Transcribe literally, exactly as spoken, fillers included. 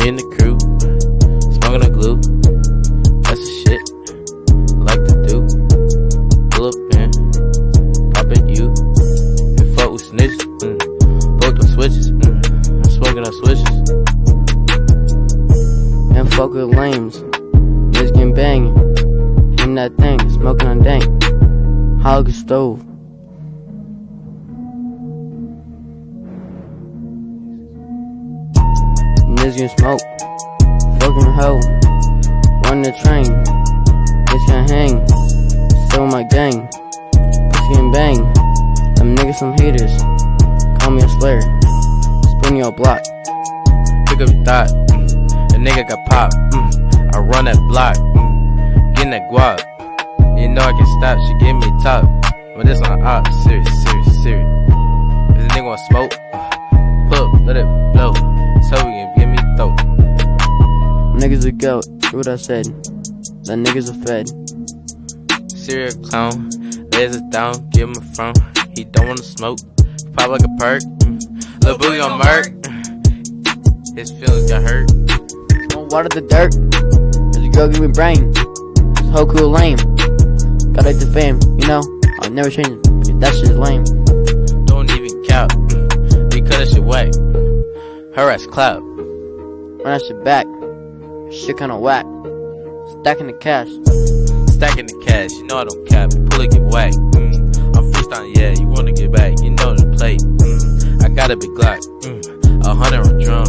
Me and the crew, smoking a glue. That's the shit I like to do. Pull up in, pop at you. And fuck with snitches, mm. Both the switches, mm. I'm smoking on switches. And fuck with lames, niggas getting banging. Aim that thing, smoking on dank. Hog stove. Niggas getting smoke. Fucking hoe. Run the train. Niggas can't hang. Still with my gang. Pussy getting bang. Them niggas some haters. Call me a slayer. Spin your block. Pick up your thought. Mm. The nigga got pop. Mm. I run that block. Mm. Getting that guap. You know I can stop. She give me top. But this on op. Serious, serious, serious. If the nigga want smoke, uh, pull up, let it blow. So we can give me throat. Niggas a goat. Hear what I said. That niggas a fed. Serial clown. Lays it down. Give him a front. He don't wanna smoke. Pop like a perk. Mm. Lil' booty on Merc. His feelings got hurt. Don't water the dirt. There's a girl giving brain. This whole cool lame. Got it to fame, you know. I'll never change it. Because that shit is lame. Don't even count. Because that shit whack. Her ass clap. Run that shit back. Shit kinda whack. Stacking the cash. Stacking the cash. You know I don't cap. Pull it, get whack. Mm. I'm freestyling, yeah. You wanna get back. You know the play. Mm. I got a big Glock. Mm. A hundred on drum.